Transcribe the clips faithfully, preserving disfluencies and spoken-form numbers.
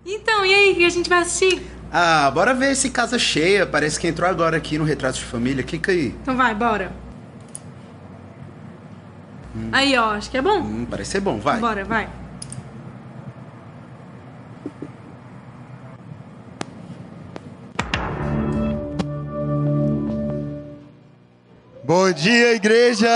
Então, e aí, o que a gente vai assistir? Ah, bora ver esse Casa Cheia. Parece que entrou agora aqui no Retratos de Família. Clica aí. Então vai, bora. Aí, ó, acho que é bom. Hum, parece ser bom, vai. Bora, vai. Bom dia, igreja!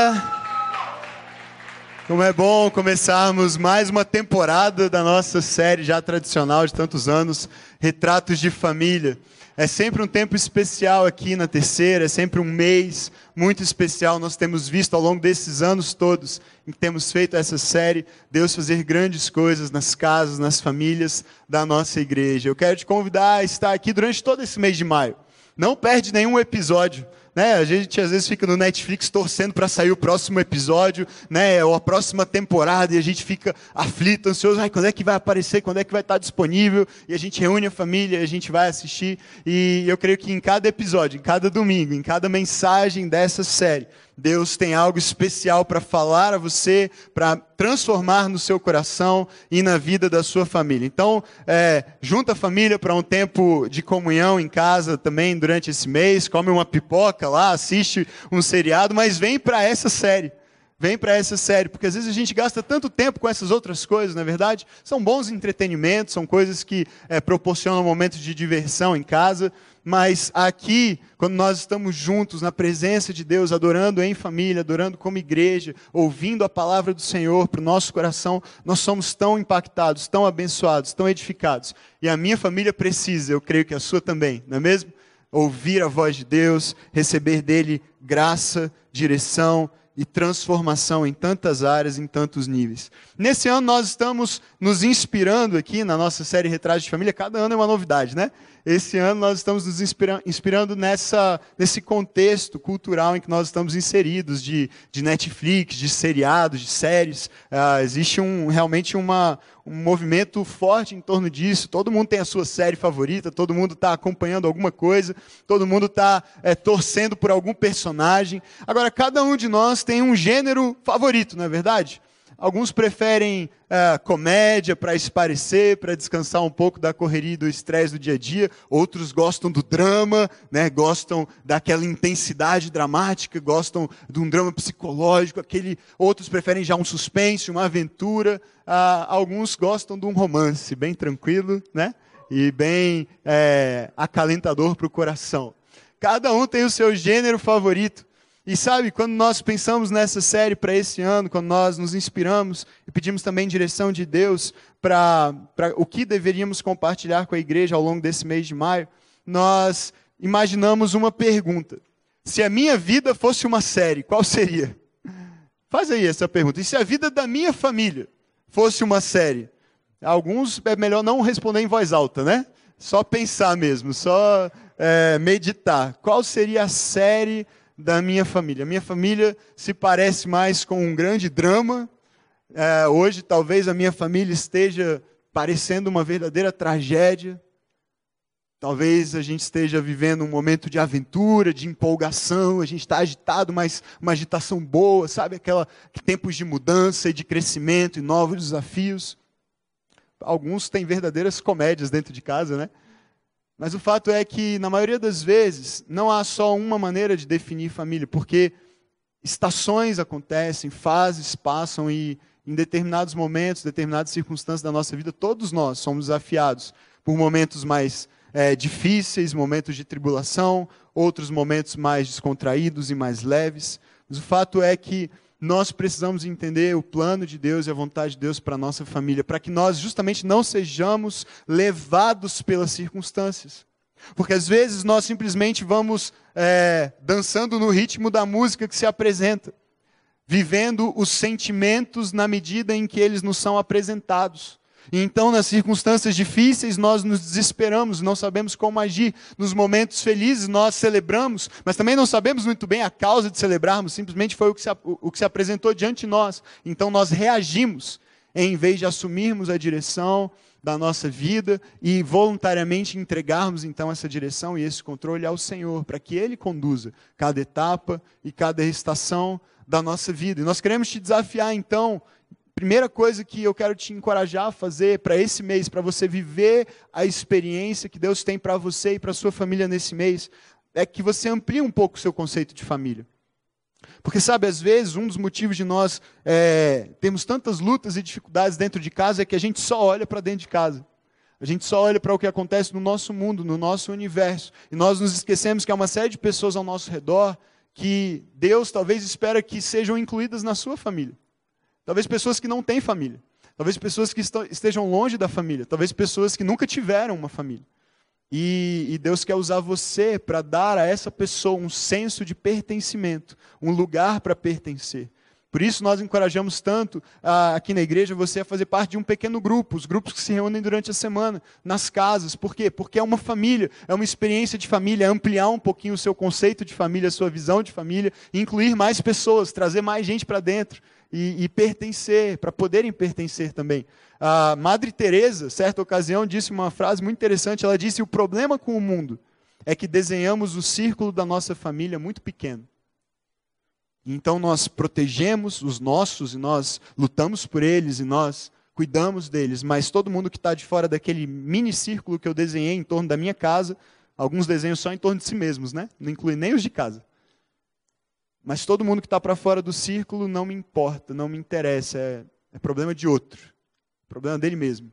Como é bom começarmos mais uma temporada da nossa série já tradicional de tantos anos, Retratos de Família. É sempre um tempo especial aqui na Terceira, é sempre um mês muito especial. Nós temos visto ao longo desses anos todos em que temos feito essa série, Deus fazer grandes coisas nas casas, nas famílias da nossa igreja. Eu quero te convidar a estar aqui durante todo esse mês de maio. Não perde nenhum episódio. Né? A gente às vezes fica no Netflix torcendo para sair o próximo episódio, né? Ou a próxima temporada, e a gente fica aflito, ansioso. Ai, quando é que vai aparecer? Quando é que vai estar disponível? E a gente reúne a família, a gente vai assistir. E eu creio que em cada episódio, em cada domingo, em cada mensagem dessa série, Deus tem algo especial para falar a você, para transformar no seu coração e na vida da sua família. Então, é, junta a família para um tempo de comunhão em casa também durante esse mês, come uma pipoca lá, assiste um seriado, mas vem para essa série. Vem para essa série, porque às vezes a gente gasta tanto tempo com essas outras coisas, não é verdade? São bons entretenimentos, são coisas que é, proporcionam momentos de diversão em casa, mas aqui, quando nós estamos juntos na presença de Deus, adorando em família, adorando como igreja, ouvindo a palavra do Senhor para o nosso coração, nós somos tão impactados, tão abençoados, tão edificados. E a minha família precisa, eu creio que a sua também, não é mesmo? Ouvir a voz de Deus, receber dele graça, direção e transformação em tantas áreas, em tantos níveis. Nesse ano nós estamos nos inspirando aqui na nossa série Retratos de Família. Cada ano é uma novidade, né? Esse ano nós estamos nos inspira- inspirando nessa, nesse contexto cultural em que nós estamos inseridos, de, de Netflix, de seriados, de séries. Ah, existe um, realmente uma, um movimento forte em torno disso. Todo mundo tem a sua série favorita, todo mundo está acompanhando alguma coisa, todo mundo está é, torcendo por algum personagem. Agora, cada um de nós tem um gênero favorito, não é verdade? Alguns preferem é, comédia para esparecer, para descansar um pouco da correria e do estresse do dia a dia. Outros gostam do drama, né? Gostam daquela intensidade dramática, gostam de um drama psicológico. Aquele... Outros preferem já um suspense, uma aventura. Ah, alguns gostam de um romance bem tranquilo, né? E bem é, acalentador para o coração. Cada um tem o seu gênero favorito. E sabe, quando nós pensamos nessa série para esse ano, quando nós nos inspiramos e pedimos também direção de Deus para o que deveríamos compartilhar com a igreja ao longo desse mês de maio, nós imaginamos uma pergunta. Se a minha vida fosse uma série, qual seria? Faz aí essa pergunta. E se a vida da minha família fosse uma série? Alguns é melhor não responder em voz alta, né? Só pensar mesmo, só é, meditar. Qual seria a série da minha família? A minha família se parece mais com um grande drama. É, hoje, talvez, a minha família esteja parecendo uma verdadeira tragédia. Talvez a gente esteja vivendo um momento de aventura, de empolgação. A gente está agitado, mas uma agitação boa, sabe? Aquela tempos de mudança e de crescimento e novos desafios. Alguns têm verdadeiras comédias dentro de casa, né? Mas o fato é que, na maioria das vezes, não há só uma maneira de definir família, porque estações acontecem, fases passam e, em determinados momentos, determinadas circunstâncias da nossa vida, todos nós somos desafiados por momentos mais é, difíceis, momentos de tribulação, outros momentos mais descontraídos e mais leves. Mas o fato é que nós precisamos entender o plano de Deus e a vontade de Deus para a nossa família, para que nós justamente não sejamos levados pelas circunstâncias. Porque às vezes nós simplesmente vamos é, dançando no ritmo da música que se apresenta, vivendo os sentimentos na medida em que eles nos são apresentados. E então, nas circunstâncias difíceis, nós nos desesperamos, não sabemos como agir. Nos momentos felizes, nós celebramos, mas também não sabemos muito bem a causa de celebrarmos, simplesmente foi o que se, o que se apresentou diante de nós. Então, nós reagimos, em vez de assumirmos a direção da nossa vida e voluntariamente entregarmos, então, essa direção e esse controle ao Senhor, para que Ele conduza cada etapa e cada estação da nossa vida. E nós queremos te desafiar, então, primeira coisa que eu quero te encorajar a fazer para esse mês, para você viver a experiência que Deus tem para você e para a sua família nesse mês, é que você amplie um pouco o seu conceito de família. Porque, sabe, às vezes, um dos motivos de nós é, termos tantas lutas e dificuldades dentro de casa é que a gente só olha para dentro de casa. A gente só olha para o que acontece no nosso mundo, no nosso universo. E nós nos esquecemos que há uma série de pessoas ao nosso redor que Deus talvez espera que sejam incluídas na sua família. Talvez pessoas que não têm família. Talvez pessoas que estão, estejam longe da família. Talvez pessoas que nunca tiveram uma família. E, e Deus quer usar você para dar a essa pessoa um senso de pertencimento, um lugar para pertencer. Por isso nós encorajamos tanto ah, aqui na igreja você a fazer parte de um pequeno grupo, os grupos que se reúnem durante a semana, nas casas. Por quê? Porque é uma família, é uma experiência de família, é ampliar um pouquinho o seu conceito de família, a sua visão de família, incluir mais pessoas, trazer mais gente para dentro e, e pertencer, para poderem pertencer também. A Madre Teresa, certa ocasião, disse uma frase muito interessante, ela disse: o problema com o mundo é que desenhamos o círculo da nossa família muito pequeno. Então nós protegemos os nossos, e nós lutamos por eles, e nós cuidamos deles, mas todo mundo que está de fora daquele mini círculo que eu desenhei em torno da minha casa, alguns desenhos só em torno de si mesmos, né? Não inclui nem os de casa. Mas todo mundo que está para fora do círculo não me importa, não me interessa, é, é problema de outro. Problema dele mesmo.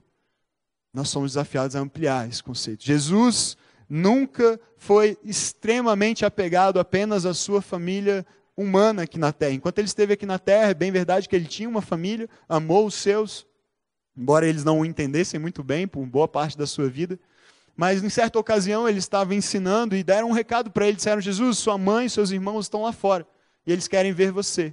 Nós somos desafiados a ampliar esse conceito. Jesus nunca foi extremamente apegado apenas à sua família humana aqui na Terra. Enquanto ele esteve aqui na Terra, é bem verdade que ele tinha uma família, amou os seus, embora eles não o entendessem muito bem por boa parte da sua vida. Mas em certa ocasião ele estava ensinando e deram um recado para ele, disseram: Jesus, sua mãe e seus irmãos estão lá fora e eles querem ver você.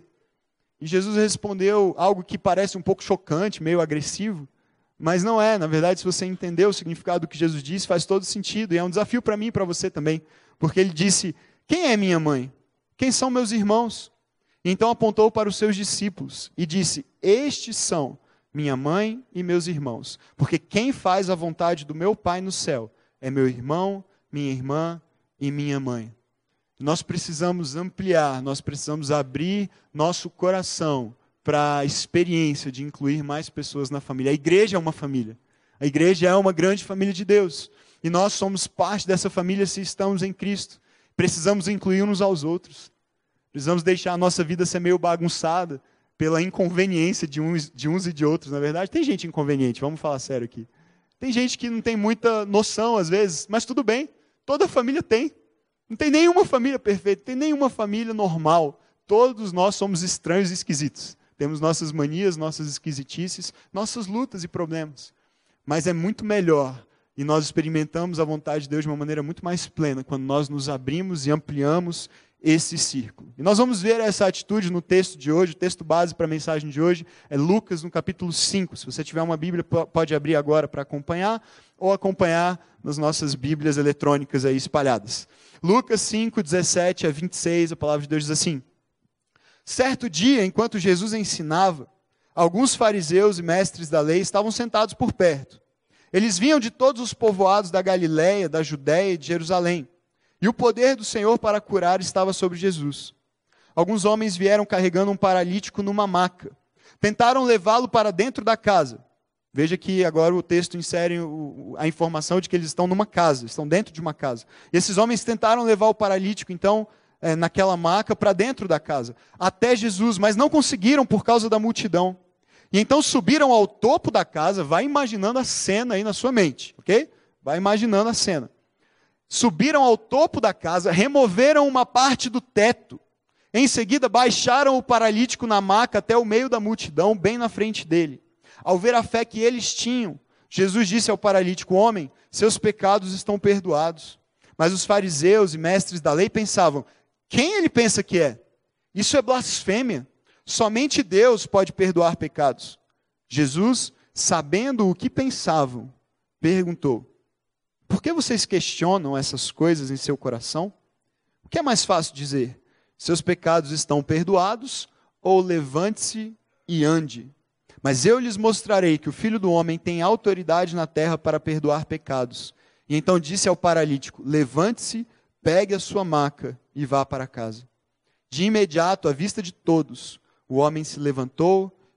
E Jesus respondeu algo que parece um pouco chocante, meio agressivo, mas não é. Na verdade, se você entender o significado do que Jesus disse, faz todo sentido. E é um desafio para mim e para você também. Porque ele disse: quem é minha mãe? Quem são meus irmãos? E então apontou para os seus discípulos e disse: estes são minha mãe e meus irmãos. Porque quem faz a vontade do meu Pai no céu é meu irmão, minha irmã e minha mãe. Nós precisamos ampliar, nós precisamos abrir nosso coração para a experiência de incluir mais pessoas na família. A igreja é uma família. A igreja é uma grande família de Deus. E nós somos parte dessa família se estamos em Cristo. Precisamos incluir uns aos outros. Precisamos deixar a nossa vida ser meio bagunçada pela inconveniência de uns, de uns e de outros, na verdade. Tem gente inconveniente, vamos falar sério aqui. Tem gente que não tem muita noção às vezes, mas tudo bem. Toda família tem. Não tem nenhuma família perfeita, não tem nenhuma família normal. Todos nós somos estranhos e esquisitos. Temos nossas manias, nossas esquisitices, nossas lutas e problemas. Mas é muito melhor, e nós experimentamos a vontade de Deus de uma maneira muito mais plena, quando nós nos abrimos e ampliamos esse círculo. E nós vamos ver essa atitude no texto de hoje. O texto base para a mensagem de hoje é Lucas, no capítulo cinco. Se você tiver uma Bíblia, pode abrir agora para acompanhar, ou acompanhar nas nossas Bíblias eletrônicas aí espalhadas. Lucas cinco, dezessete a vinte e seis, a palavra de Deus diz assim: certo dia, enquanto Jesus ensinava, alguns fariseus e mestres da lei estavam sentados por perto. Eles vinham de todos os povoados da Galiléia, da Judéia e de Jerusalém. E o poder do Senhor para curar estava sobre Jesus. Alguns homens vieram carregando um paralítico numa maca. Tentaram levá-lo para dentro da casa. Veja que agora o texto insere a informação de que eles estão numa casa, estão dentro de uma casa. E esses homens tentaram levar o paralítico, então, é, naquela maca para dentro da casa, até Jesus, mas não conseguiram por causa da multidão. E então subiram ao topo da casa. Vai imaginando a cena aí na sua mente, ok? Vai imaginando a cena. Subiram ao topo da casa, removeram uma parte do teto. Em seguida, baixaram o paralítico na maca até o meio da multidão, bem na frente dele. Ao ver a fé que eles tinham, Jesus disse ao paralítico: homem, seus pecados estão perdoados. Mas os fariseus e mestres da lei pensavam: quem ele pensa que é? Isso é blasfêmia. Somente Deus pode perdoar pecados. Jesus, sabendo o que pensavam, perguntou: por que vocês questionam essas coisas em seu coração? O que é mais fácil dizer? Seus pecados estão perdoados, ou levante-se e ande. Mas eu lhes mostrarei que o Filho do Homem tem autoridade na terra para perdoar pecados. E então disse ao paralítico: levante-se, pegue a sua maca e vá para casa. De imediato, à vista de todos, o homem se levantou,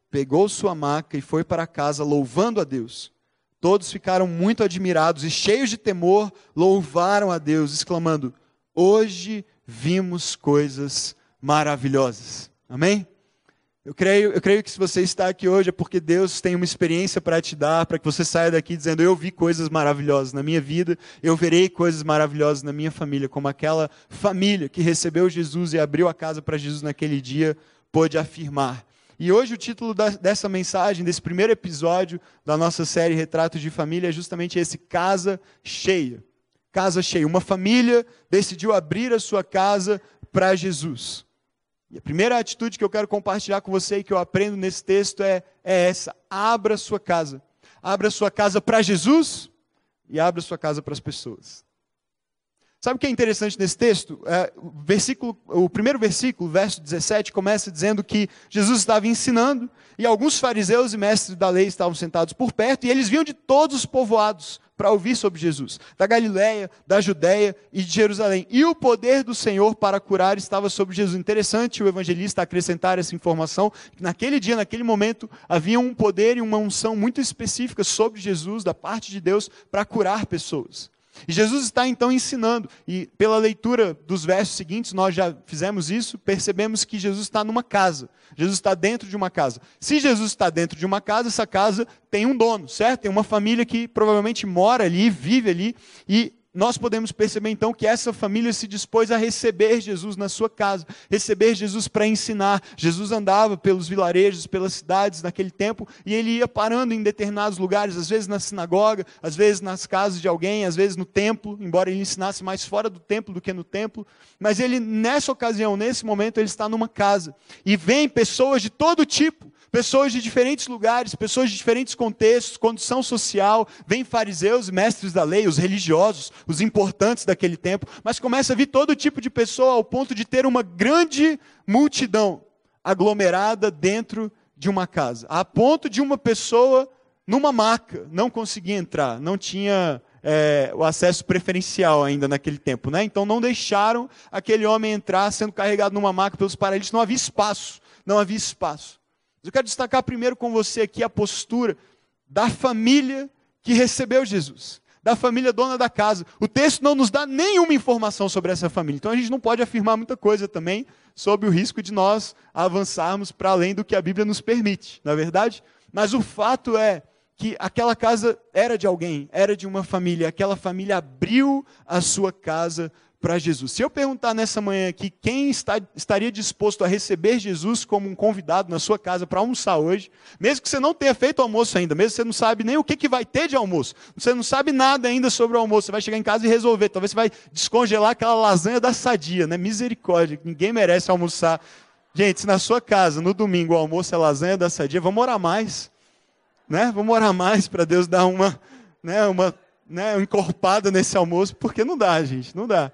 pegou sua maca e foi para casa louvando a Deus. Todos ficaram muito admirados e cheios de temor, louvaram a Deus, exclamando: hoje vimos coisas maravilhosas. Amém? Eu creio, eu creio que se você está aqui hoje é porque Deus tem uma experiência para te dar, para que você saia daqui dizendo: eu vi coisas maravilhosas na minha vida, eu verei coisas maravilhosas na minha família, como aquela família que recebeu Jesus e abriu a casa para Jesus naquele dia pôde afirmar. E hoje o título da, dessa mensagem, desse primeiro episódio da nossa série Retratos de Família é justamente esse: Casa Cheia. Casa cheia. Uma família decidiu abrir a sua casa para Jesus. E a primeira atitude que eu quero compartilhar com você e que eu aprendo nesse texto é, é essa: abra sua casa. Abra sua casa para Jesus e abra sua casa para as pessoas. Sabe o que é interessante nesse texto? É, o, versículo, o primeiro versículo, verso dezessete, começa dizendo que Jesus estava ensinando e alguns fariseus e mestres da lei estavam sentados por perto e eles vinham de todos os povoados para ouvir sobre Jesus, da Galileia, da Judéia e de Jerusalém. E o poder do Senhor para curar estava sobre Jesus. Interessante o evangelista acrescentar essa informação, que naquele dia, naquele momento, havia um poder e uma unção muito específica sobre Jesus, da parte de Deus, para curar pessoas. E Jesus está então ensinando, e pela leitura dos versos seguintes, nós já fizemos isso, percebemos que Jesus está numa casa, Jesus está dentro de uma casa. Se Jesus está dentro de uma casa, essa casa tem um dono, certo? Tem uma família que provavelmente mora ali, vive ali, e nós podemos perceber então que essa família se dispôs a receber Jesus na sua casa, receber Jesus para ensinar. Jesus andava pelos vilarejos, pelas cidades naquele tempo, e ele ia parando em determinados lugares, às vezes na sinagoga, às vezes nas casas de alguém, às vezes no templo, embora ele ensinasse mais fora do templo do que no templo, mas ele nessa ocasião, nesse momento, ele está numa casa, e vem pessoas de todo tipo, pessoas de diferentes lugares, pessoas de diferentes contextos, condição social, vêm fariseus e mestres da lei, os religiosos, os importantes daquele tempo, mas começa a vir todo tipo de pessoa ao ponto de ter uma grande multidão aglomerada dentro de uma casa, a ponto de uma pessoa numa maca não conseguir entrar, não tinha é, o acesso preferencial ainda naquele tempo, né? Então não deixaram aquele homem entrar sendo carregado numa maca pelos paralíticos, não havia espaço, não havia espaço. Eu quero destacar primeiro com você aqui a postura da família que recebeu Jesus, da família dona da casa. O texto não nos dá nenhuma informação sobre essa família, então a gente não pode afirmar muita coisa também, sob o risco de nós avançarmos para além do que a Bíblia nos permite, não é verdade? Mas o fato é que aquela casa era de alguém, era de uma família, aquela família abriu a sua casa para Jesus. Se eu perguntar nessa manhã aqui quem está, estaria disposto a receber Jesus como um convidado na sua casa para almoçar hoje, mesmo que você não tenha feito almoço ainda, mesmo que você não sabe nem o que, que vai ter de almoço, você não sabe nada ainda sobre o almoço, você vai chegar em casa e resolver, talvez você vai descongelar aquela lasanha da Sadia, né? Misericórdia, ninguém merece almoçar. Gente, se na sua casa, no domingo, o almoço é lasanha da Sadia, vamos orar mais, né? Vamos orar mais para Deus dar uma, né, uma, né, uma encorpada nesse almoço, porque não dá, gente, não dá.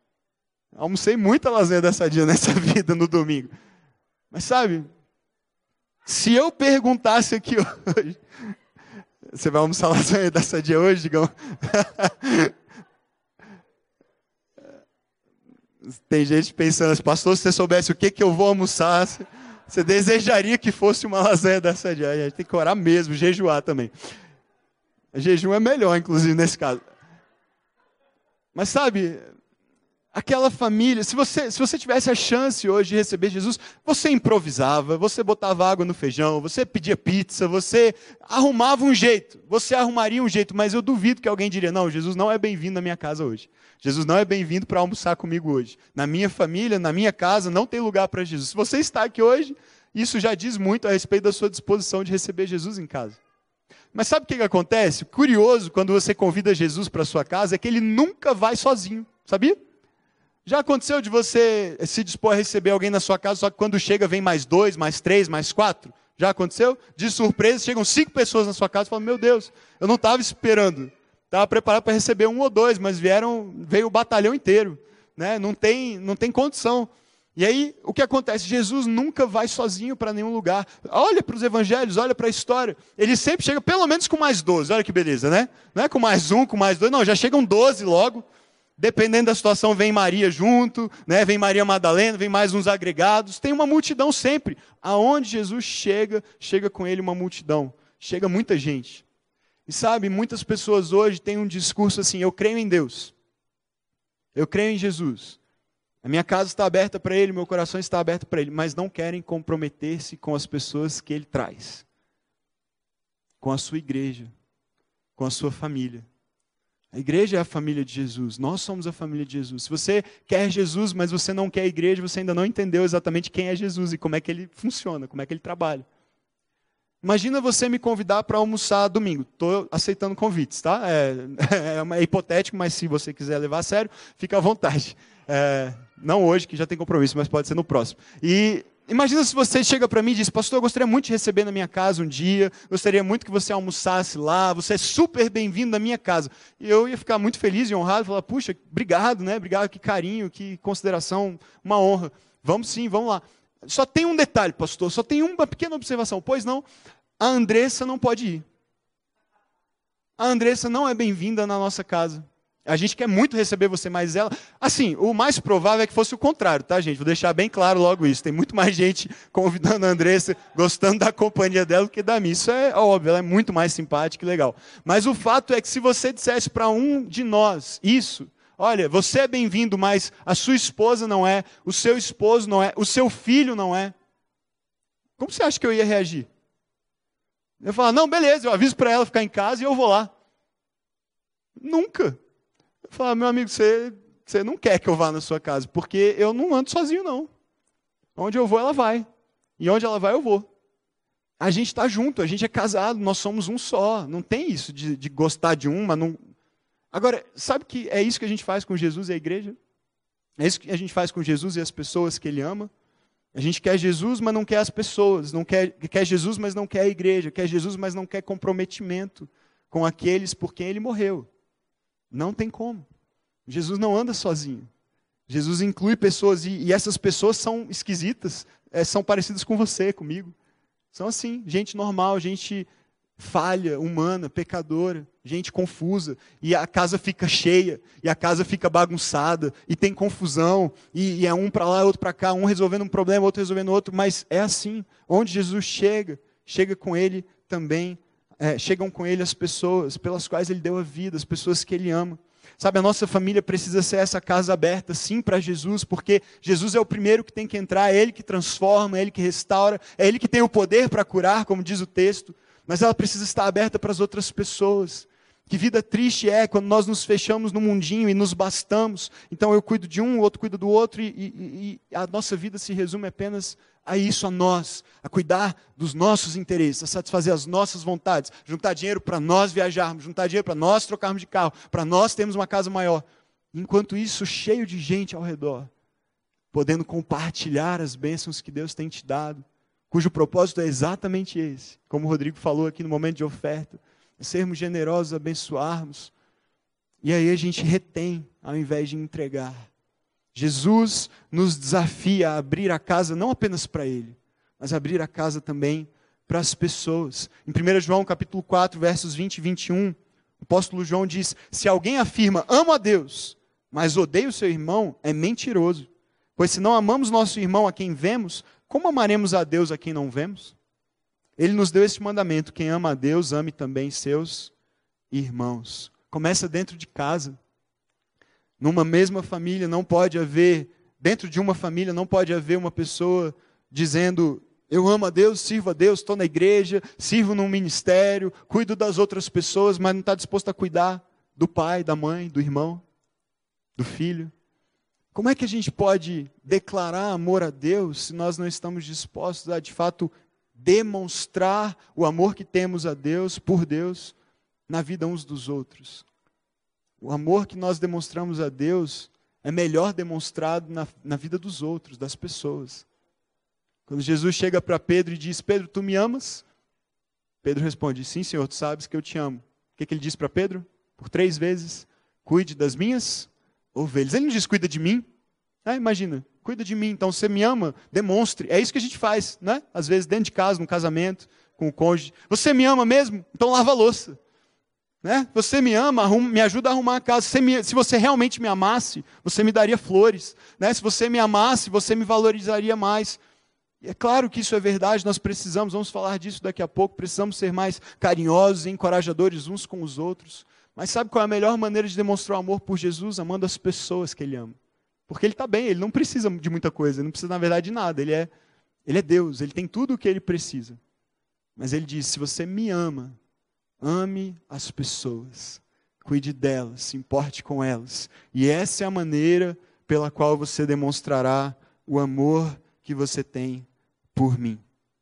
Almocei muita lasanha da Sadia nessa vida no domingo. Mas sabe, se eu perguntasse aqui hoje, você vai almoçar lasanha da Sadia hoje, Digão? Tem gente pensando assim, pastor, se você soubesse o que, que eu vou almoçar, você desejaria que fosse uma lasanha da Sadia. A gente tem que orar mesmo, jejuar também. O jejum é melhor, inclusive, nesse caso. Mas sabe, aquela família, se você, se você tivesse a chance hoje de receber Jesus, você improvisava, você botava água no feijão, você pedia pizza, você arrumava um jeito, você arrumaria um jeito, mas eu duvido que alguém diria, não, Jesus não é bem-vindo na minha casa hoje. Jesus não é bem-vindo para almoçar comigo hoje. Na minha família, na minha casa, não tem lugar para Jesus. Se você está aqui hoje, isso já diz muito a respeito da sua disposição de receber Jesus em casa. Mas sabe o que, que acontece? O curioso, quando você convida Jesus para a sua casa, é que ele nunca vai sozinho, sabia? Já aconteceu de você se dispor a receber alguém na sua casa, só que quando chega vem mais dois, mais três, mais quatro? Já aconteceu? De surpresa, chegam cinco pessoas na sua casa e falam, meu Deus, eu não estava esperando. Estava preparado para receber um ou dois, mas vieram, veio o batalhão inteiro. Né? Não tem, não tem condição. E aí, o que acontece? Jesus nunca vai sozinho para nenhum lugar. Olha para os evangelhos, olha para a história. Ele sempre chega pelo menos com mais doze. Olha que beleza, né? Não é com mais um, com mais dois. Não, já chegam doze logo. Dependendo da situação, vem Maria junto, né? Vem Maria Madalena, vem mais uns agregados. Tem uma multidão sempre. Aonde Jesus chega, chega com ele uma multidão. Chega muita gente. E sabe, muitas pessoas hoje têm um discurso assim: eu creio em Deus. Eu creio em Jesus. A minha casa está aberta para Ele, meu coração está aberto para Ele. Mas não querem comprometer-se com as pessoas que Ele traz. Com a sua igreja. Com a sua família. A igreja é a família de Jesus. Nós somos a família de Jesus. Se você quer Jesus, mas você não quer a igreja, você ainda não entendeu exatamente quem é Jesus e como é que Ele funciona, como é que Ele trabalha. Imagina você me convidar para almoçar domingo. Estou aceitando convites, tá? É, é, é hipotético, mas se você quiser levar a sério, fica à vontade. É, não hoje, que já tem compromisso, mas pode ser no próximo. E imagina se você chega para mim e diz: pastor, eu gostaria muito de receber na minha casa um dia, gostaria muito que você almoçasse lá, você é super bem-vindo na minha casa. E eu ia ficar muito feliz e honrado, falar: puxa, obrigado, né? Obrigado, que carinho, que consideração, uma honra. Vamos sim, vamos lá. Só tem um detalhe, pastor, só tem uma pequena observação. Pois não, a Andressa não pode ir. A Andressa não é bem-vinda na nossa casa. A gente quer muito receber você, mas ela... Assim, o mais provável é que fosse o contrário, tá, gente? Vou deixar bem claro logo isso. Tem muito mais gente convidando a Andressa, gostando da companhia dela do que da minha. Isso é óbvio, ela é muito mais simpática e legal. Mas o fato é que se você dissesse para um de nós isso: olha, você é bem-vindo, mas a sua esposa não é, o seu esposo não é, o seu filho não é. Como você acha que eu ia reagir? Eu ia falar: não, beleza, eu aviso para ela ficar em casa e eu vou lá. Nunca. Eu falo: meu amigo, você, você não quer que eu vá na sua casa, porque eu não ando sozinho, não. Onde eu vou, ela vai. E onde ela vai, eu vou. A gente está junto, a gente é casado, nós somos um só. Não tem isso de, de gostar de um, mas não... Agora, sabe que é isso que a gente faz com Jesus e a igreja? É isso que a gente faz com Jesus e as pessoas que Ele ama? A gente quer Jesus, mas não quer as pessoas. Não quer, quer Jesus, mas não quer a igreja. Quer Jesus, mas não quer comprometimento com aqueles por quem Ele morreu. Não tem como. Jesus não anda sozinho. Jesus inclui pessoas, e, e essas pessoas são esquisitas, é, são parecidas com você, comigo. São assim, gente normal, gente falha, humana, pecadora, gente confusa, e a casa fica cheia, e a casa fica bagunçada, e tem confusão, e, e é um para lá, outro para cá, um resolvendo um problema, outro resolvendo outro, mas é assim. Onde Jesus chega, chega com Ele também, é, chegam com Ele as pessoas pelas quais Ele deu a vida, as pessoas que Ele ama. Sabe, a nossa família precisa ser essa casa aberta, sim, para Jesus, porque Jesus é o primeiro que tem que entrar, é Ele que transforma, é Ele que restaura, é Ele que tem o poder para curar, como diz o texto, mas ela precisa estar aberta para as outras pessoas. Que vida triste é quando nós nos fechamos no mundinho e nos bastamos. Então eu cuido de um, o outro cuida do outro, e, e, e a nossa vida se resume apenas a isso, a nós, a cuidar dos nossos interesses, a satisfazer as nossas vontades, juntar dinheiro para nós viajarmos, juntar dinheiro para nós trocarmos de carro, para nós termos uma casa maior. Enquanto isso, cheio de gente ao redor, podendo compartilhar as bênçãos que Deus tem te dado, cujo propósito é exatamente esse, como o Rodrigo falou aqui no momento de oferta, é sermos generosos, abençoarmos, e aí a gente retém ao invés de entregar. Jesus nos desafia a abrir a casa não apenas para Ele, mas abrir a casa também para as pessoas. Em primeiro João capítulo quatro, versos vinte e vinte e um, o apóstolo João diz: se alguém afirma, amo a Deus, mas odeia o seu irmão, é mentiroso. Pois se não amamos nosso irmão a quem vemos, como amaremos a Deus a quem não vemos? Ele nos deu esse mandamento: quem ama a Deus, ame também seus irmãos. Começa dentro de casa. Numa mesma família não pode haver, dentro de uma família não pode haver uma pessoa dizendo: eu amo a Deus, sirvo a Deus, estou na igreja, sirvo num ministério, cuido das outras pessoas, mas não está disposto a cuidar do pai, da mãe, do irmão, do filho. Como é que a gente pode declarar amor a Deus se nós não estamos dispostos a, de fato, demonstrar o amor que temos a Deus, por Deus, na vida uns dos outros? O amor que nós demonstramos a Deus é melhor demonstrado na, na vida dos outros, das pessoas. Quando Jesus chega para Pedro e diz: Pedro, tu me amas? Pedro responde: sim, Senhor, tu sabes que eu te amo. O que, que ele diz para Pedro? Por três vezes: cuide das minhas ovelhas. Ele não diz: cuida de mim. Ah, imagina, cuida de mim, então você me ama, demonstre. É isso que a gente faz, né? Às vezes dentro de casa, no casamento, com o cônjuge. Você me ama mesmo? Então lava a louça. Né? Você me ama, arruma, me ajuda a arrumar a casa. Se, me, se você realmente me amasse, você me daria flores. Né? Se você me amasse, você me valorizaria mais. E é claro que isso é verdade, nós precisamos, vamos falar disso daqui a pouco, precisamos ser mais carinhosos e encorajadores uns com os outros. Mas sabe qual é a melhor maneira de demonstrar o amor por Jesus? Amando as pessoas que Ele ama. Porque Ele está bem, Ele não precisa de muita coisa, Ele não precisa na verdade de nada. Ele é, ele é Deus, Ele tem tudo o que Ele precisa. Mas Ele diz, se você me ama, ame as pessoas, cuide delas, se importe com elas. E essa é a maneira pela qual você demonstrará o amor que você tem por mim.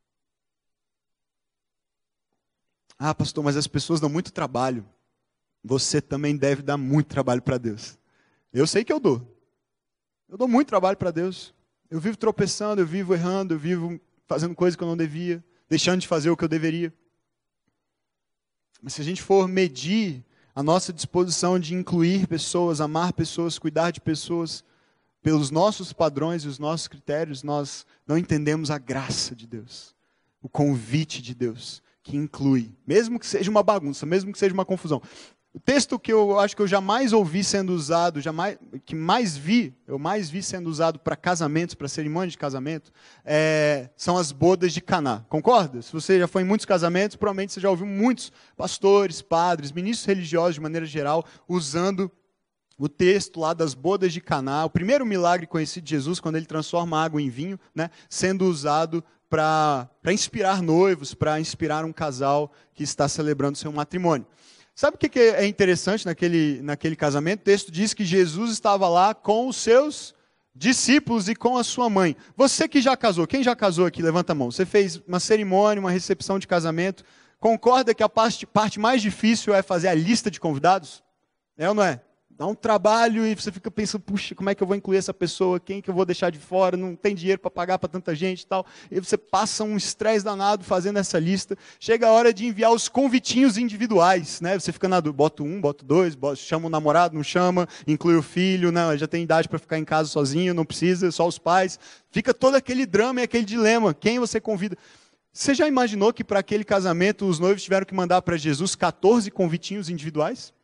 Ah, pastor, mas as pessoas dão muito trabalho. Você também deve dar muito trabalho para Deus. Eu sei que eu dou. Eu dou muito trabalho para Deus. Eu vivo tropeçando, eu vivo errando, eu vivo fazendo coisas que eu não devia, deixando de fazer o que eu deveria. Mas se a gente for medir a nossa disposição de incluir pessoas, amar pessoas, cuidar de pessoas, pelos nossos padrões e os nossos critérios, nós não entendemos a graça de Deus, o convite de Deus, que inclui, mesmo que seja uma bagunça, mesmo que seja uma confusão. O texto que eu acho que eu jamais ouvi sendo usado, jamais, que mais vi, eu mais vi sendo usado para casamentos, para cerimônia de casamento, é, são as bodas de Caná. Concorda? Se você já foi em muitos casamentos, provavelmente você já ouviu muitos pastores, padres, ministros religiosos de maneira geral, usando o texto lá das bodas de Caná, o primeiro milagre conhecido de Jesus, quando Ele transforma água em vinho, né, sendo usado para inspirar noivos, para inspirar um casal que está celebrando seu matrimônio. Sabe o que é interessante naquele, naquele casamento? O texto diz que Jesus estava lá com os seus discípulos e com a sua mãe. Você que já casou, quem já casou aqui? Levanta a mão. Você fez uma cerimônia, uma recepção de casamento. Concorda que a parte, parte mais difícil é fazer a lista de convidados? É ou não é? Dá um trabalho e você fica pensando, puxa, como é que eu vou incluir essa pessoa? Quem que eu vou deixar de fora? Não tem dinheiro para pagar para tanta gente e tal. E você passa um estresse danado fazendo essa lista. Chega a hora de enviar os convitinhos individuais, né? Você fica na dúvida, bota um, bota dois, bota, chama o namorado, não chama, inclui o filho, não, já tem idade para ficar em casa sozinho, não precisa, só os pais. Fica todo aquele drama e aquele dilema, quem você convida? Você já imaginou que para aquele casamento os noivos tiveram que mandar para Jesus quatorze convitinhos individuais?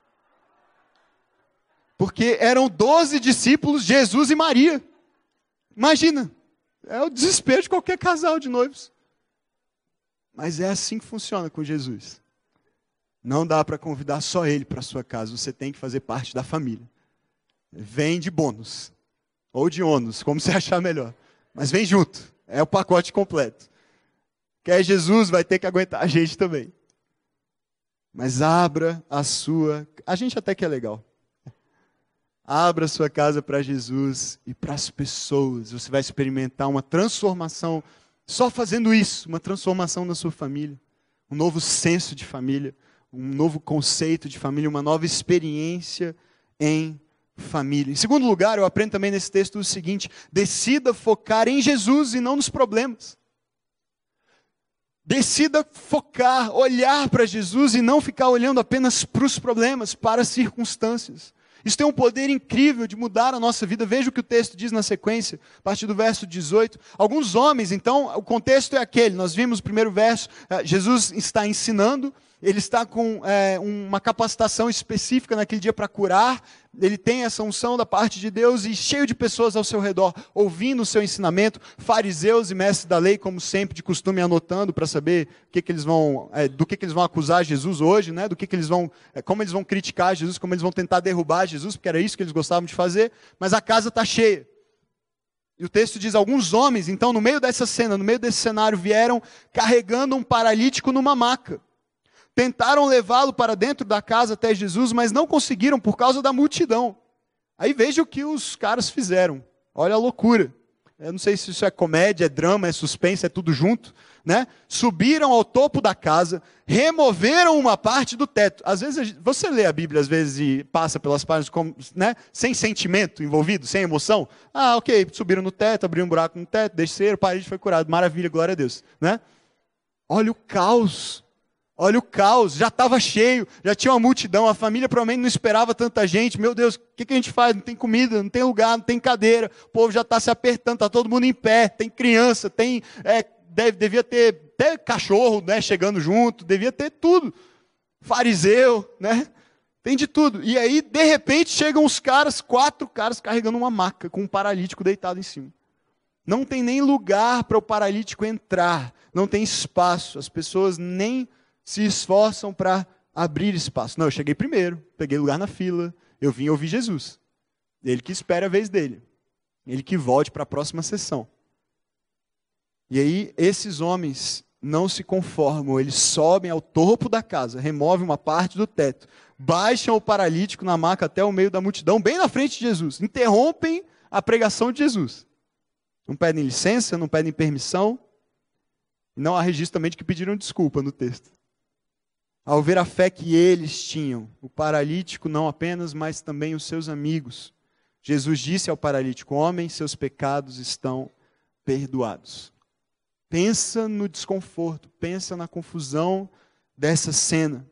Porque eram doze discípulos, Jesus e Maria. Imagina, é o desespero de qualquer casal de noivos. Mas é assim que funciona com Jesus. Não dá para convidar só Ele para a sua casa, você tem que fazer parte da família. Vem de bônus, ou de ônus, como você achar melhor. Mas vem junto, é o pacote completo. Quer Jesus, vai ter que aguentar a gente também. Mas abra a sua... A gente até que é legal. Abra sua casa para Jesus e para as pessoas. Você vai experimentar uma transformação, só fazendo isso, uma transformação na sua família. Um novo senso de família, um novo conceito de família, uma nova experiência em família. Em segundo lugar, eu aprendo também nesse texto o seguinte: decida focar em Jesus e não nos problemas. Decida focar, olhar para Jesus e não ficar olhando apenas para os problemas, para as circunstâncias. Isso tem um poder incrível de mudar a nossa vida. Veja o que o texto diz na sequência, a partir do verso dezoito. Alguns homens, então, o contexto é aquele. Nós vimos o primeiro verso, Jesus está ensinando, ele está com é, uma capacitação específica naquele dia para curar, ele tem essa unção da parte de Deus e cheio de pessoas ao seu redor, ouvindo o seu ensinamento, fariseus e mestres da lei, como sempre, de costume, anotando para saber o que que eles vão, é, do que, que eles vão acusar Jesus hoje, né? Do que, que eles vão, é, como eles vão criticar Jesus, como eles vão tentar derrubar Jesus, porque era isso que eles gostavam de fazer, mas a casa está cheia. E o texto diz, alguns homens, então, no meio dessa cena, no meio desse cenário, vieram carregando um paralítico numa maca. Tentaram levá-lo para dentro da casa até Jesus, mas não conseguiram por causa da multidão. Aí veja o que os caras fizeram. Olha a loucura. Eu não sei se isso é comédia, é drama, é suspense, é tudo junto, né? Subiram ao topo da casa, removeram uma parte do teto. Às vezes, você lê a Bíblia, às vezes, e passa pelas páginas como, né? Sem sentimento envolvido, sem emoção. Ah, ok, subiram no teto, abriram um buraco no teto, desceram, o parede foi curado. Maravilha, glória a Deus, né? Olha o caos. Olha o caos, já estava cheio, já tinha uma multidão, a família provavelmente não esperava tanta gente. Meu Deus, o que, que a gente faz? Não tem comida, não tem lugar, não tem cadeira, o povo já está se apertando, está todo mundo em pé, tem criança, tem, é, deve, devia ter até cachorro, né, chegando junto, devia ter tudo. fariseu, né? Tem de tudo. E aí, de repente, chegam os caras, quatro caras carregando uma maca, com um paralítico deitado em cima. Não tem nem lugar para o paralítico entrar, não tem espaço, as pessoas nem se esforçam para abrir espaço. Não, eu cheguei primeiro, peguei lugar na fila, eu vim ouvir Jesus. Ele que espera a vez dele, ele que volte para a próxima sessão. E aí, esses homens não se conformam, eles sobem ao topo da casa, removem uma parte do teto, baixam o paralítico na maca até o meio da multidão, bem na frente de Jesus, interrompem a pregação de Jesus. Não pedem licença, não pedem permissão, não há registro também de que pediram desculpa no texto. Ao ver a fé que eles tinham, o paralítico não apenas, mas também os seus amigos, Jesus disse ao paralítico: homem, seus pecados estão perdoados. Pensa no desconforto, pensa na confusão dessa cena.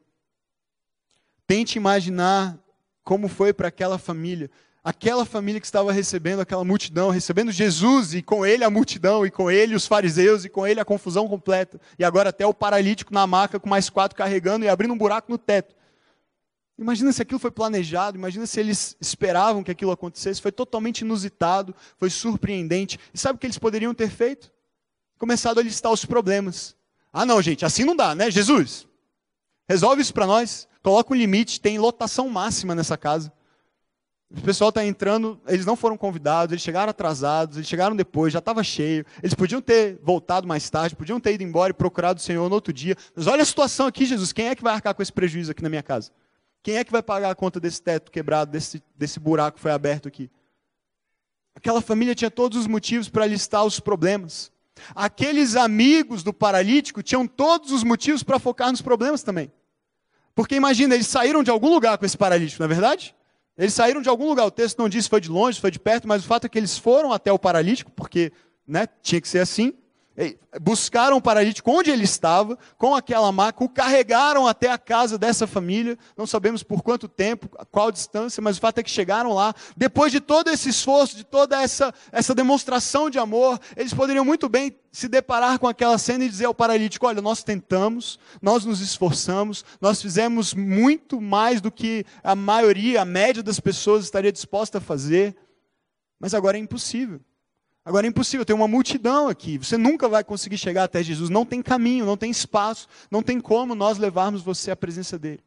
Tente imaginar como foi para aquela família. Aquela família que estava recebendo aquela multidão, recebendo Jesus e com ele a multidão, e com ele os fariseus, e com ele a confusão completa. E agora até o paralítico na maca com mais quatro carregando e abrindo um buraco no teto. Imagina se aquilo foi planejado, imagina se eles esperavam que aquilo acontecesse. Foi totalmente inusitado, foi surpreendente. E sabe o que eles poderiam ter feito? Começado a listar os problemas. Ah não, gente, assim não dá, né? Jesus, resolve isso para nós, coloca um limite, tem lotação máxima nessa casa. O pessoal está entrando, eles não foram convidados, eles chegaram atrasados, eles chegaram depois, já estava cheio. Eles podiam ter voltado mais tarde, podiam ter ido embora e procurado o Senhor no outro dia. Mas olha a situação aqui, Jesus, quem é que vai arcar com esse prejuízo aqui na minha casa? Quem é que vai pagar a conta desse teto quebrado, desse, desse buraco que foi aberto aqui? Aquela família tinha todos os motivos para listar os problemas. Aqueles amigos do paralítico tinham todos os motivos para focar nos problemas também. Porque imagina, eles saíram de algum lugar com esse paralítico, não é verdade? Eles saíram de algum lugar, o texto não diz se foi de longe, se foi de perto, mas o fato é que eles foram até o paralítico, porque né, tinha que ser assim. Buscaram o paralítico onde ele estava, com aquela maca, o carregaram até a casa dessa família, não sabemos por quanto tempo, qual distância, mas o fato é que chegaram lá. Depois de todo esse esforço, de toda essa, essa demonstração de amor, eles poderiam muito bem se deparar com aquela cena e dizer ao paralítico: olha, nós tentamos, nós nos esforçamos, nós fizemos muito mais do que a maioria, a média das pessoas estaria disposta a fazer, mas agora é impossível. Agora é impossível, tem uma multidão aqui, você nunca vai conseguir chegar até Jesus, não tem caminho, não tem espaço, não tem como nós levarmos você à presença dele.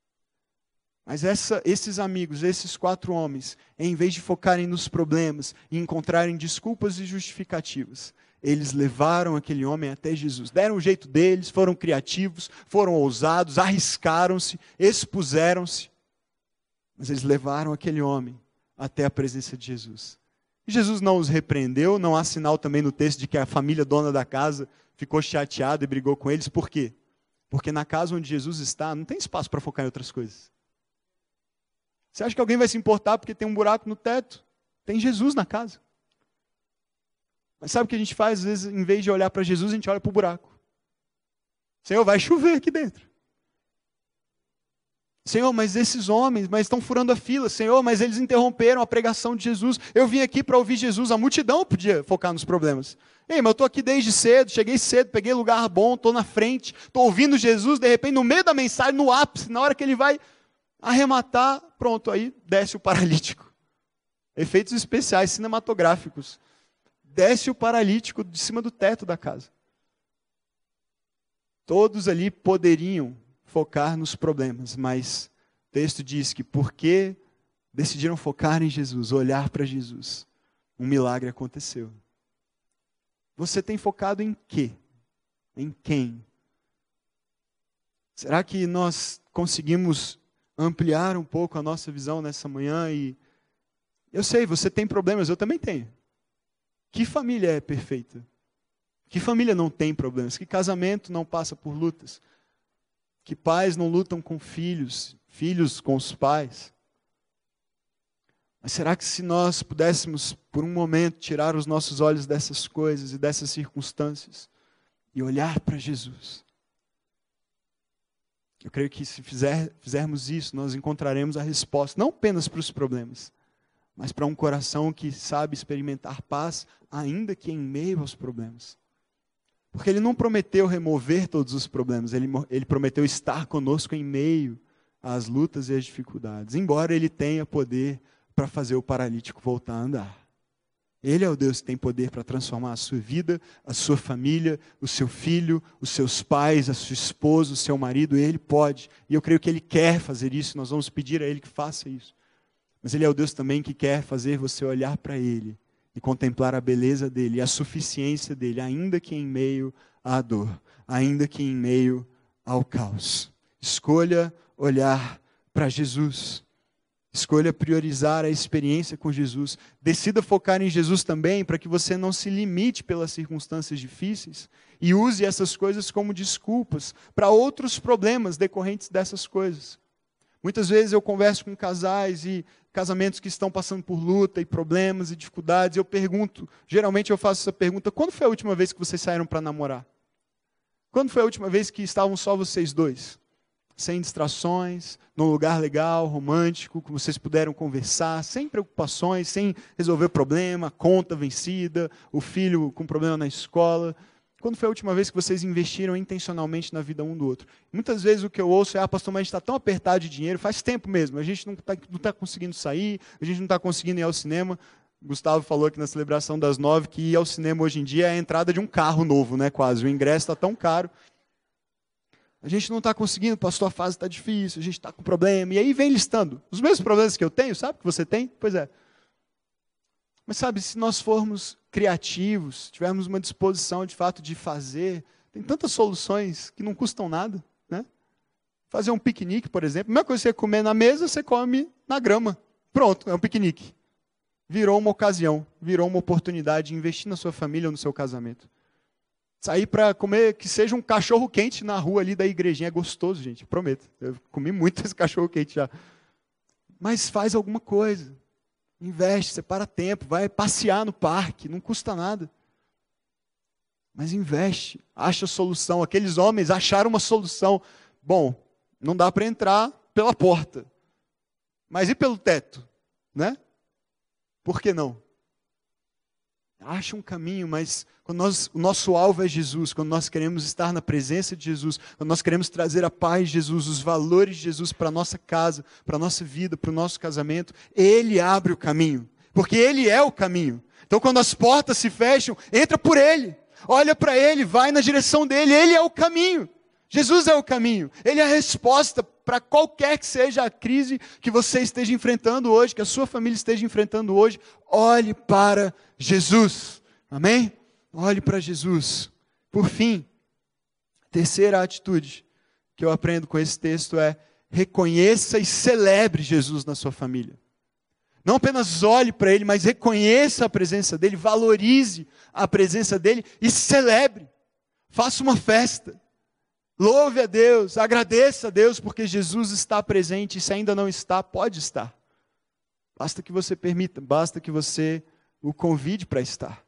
Mas essa, esses amigos, esses quatro homens, em vez de focarem nos problemas e encontrarem desculpas e justificativas, eles levaram aquele homem até Jesus, deram o jeito deles, foram criativos, foram ousados, arriscaram-se, expuseram-se, mas eles levaram aquele homem até a presença de Jesus. Jesus não os repreendeu, não há sinal também no texto de que a família dona da casa ficou chateada e brigou com eles. Por quê? Porque na casa onde Jesus está, não tem espaço para focar em outras coisas. Você acha que alguém vai se importar porque tem um buraco no teto? Tem Jesus na casa. Mas sabe o que a gente faz? Às vezes, em vez de olhar para Jesus, a gente olha para o buraco. Senhor, vai chover aqui dentro. Senhor, mas esses homens, mas estão furando a fila. Senhor, mas eles interromperam a pregação de Jesus. Eu vim aqui para ouvir Jesus. A multidão podia focar nos problemas. Ei, mas eu estou aqui desde cedo, cheguei cedo, peguei lugar bom, estou na frente, estou ouvindo Jesus, de repente, no meio da mensagem, no ápice, na hora que ele vai arrematar, pronto, aí desce o paralítico. Efeitos especiais, cinematográficos. Desce o paralítico de cima do teto da casa. Todos ali poderiam focar nos problemas, mas o texto diz que porque decidiram focar em Jesus, olhar para Jesus, um milagre aconteceu. Você tem focado em quê? Em quem? Será que nós conseguimos ampliar um pouco a nossa visão nessa manhã? E eu sei, você tem problemas, eu também tenho. Que família é perfeita? Que família não tem problemas? Que casamento não passa por lutas? Que pais não lutam com filhos, filhos com os pais? Mas será que se nós pudéssemos, por um momento, tirar os nossos olhos dessas coisas e dessas circunstâncias e olhar para Jesus? Eu creio que se fizer, fizermos isso, nós encontraremos a resposta, não apenas para os problemas, mas para um coração que sabe experimentar paz, ainda que em meio aos problemas. Porque Ele não prometeu remover todos os problemas, Ele, ele prometeu estar conosco em meio às lutas e às dificuldades. Embora Ele tenha poder para fazer o paralítico voltar a andar. Ele é o Deus que tem poder para transformar a sua vida, a sua família, o seu filho, os seus pais, a sua esposa, o seu marido. Ele pode. E eu creio que Ele quer fazer isso. Nós vamos pedir a Ele que faça isso. Mas Ele é o Deus também que quer fazer você olhar para Ele e contemplar a beleza dEle e a suficiência dEle, ainda que em meio à dor, ainda que em meio ao caos. Escolha olhar para Jesus. Escolha priorizar a experiência com Jesus. Decida focar em Jesus também, para que você não se limite pelas circunstâncias difíceis e use essas coisas como desculpas para outros problemas decorrentes dessas coisas. Muitas vezes eu converso com casais e casamentos que estão passando por luta e problemas e dificuldades, e eu pergunto, geralmente eu faço essa pergunta: quando foi a última vez que vocês saíram para namorar? Quando foi a última vez que estavam só vocês dois? Sem distrações, num lugar legal, romântico, que vocês puderam conversar, sem preocupações, sem resolver problema, conta vencida, o filho com problema na escola. Quando foi a última vez que vocês investiram intencionalmente na vida um do outro? Muitas vezes o que eu ouço é: ah, pastor, mas a gente está tão apertado de dinheiro, faz tempo mesmo, a gente não está não tá conseguindo sair, a gente não está conseguindo ir ao cinema. Gustavo falou aqui na celebração das nove que ir ao cinema hoje em dia é a entrada de um carro novo, né, quase. O ingresso está tão caro. A gente não está conseguindo, pastor, a fase está difícil, a gente está com problema. E aí vem listando os mesmos problemas que eu tenho, sabe que você tem? Pois é. Mas sabe, se nós formos criativos, tivermos uma disposição de fato de fazer, tem tantas soluções que não custam nada, né? Fazer um piquenique, por exemplo. A mesma coisa que você comer na mesa, você come na grama. Pronto, é um piquenique. Virou uma ocasião, virou uma oportunidade de investir na sua família ou no seu casamento. Sair para comer, que seja um cachorro quente na rua ali da igrejinha. É gostoso, gente, prometo. Eu comi muito esse cachorro quente já. Mas faz alguma coisa. Investe, separa tempo, vai passear no parque, não custa nada. Mas investe, acha solução. Aqueles homens acharam uma solução. Bom, não dá para entrar pela porta. Mas e pelo teto? Né? Por que não? Acha um caminho, mas quando nós, o nosso alvo é Jesus, quando nós queremos estar na presença de Jesus, quando nós queremos trazer a paz de Jesus, os valores de Jesus para a nossa casa, para a nossa vida, para o nosso casamento, Ele abre o caminho, porque Ele é o caminho. Então quando as portas se fecham, entra por Ele, olha para Ele, vai na direção dEle, Ele é o caminho. Jesus é o caminho, Ele é a resposta para qualquer que seja a crise que você esteja enfrentando hoje, que a sua família esteja enfrentando hoje. Olhe para Jesus, amém? Olhe para Jesus. Por fim, a terceira atitude que eu aprendo com esse texto é: reconheça e celebre Jesus na sua família. Não apenas olhe para Ele, mas reconheça a presença dEle, valorize a presença dEle e celebre. Faça uma festa. Louve a Deus, agradeça a Deus porque Jesus está presente, e se ainda não está, pode estar. Basta que você permita, basta que você o convide para estar.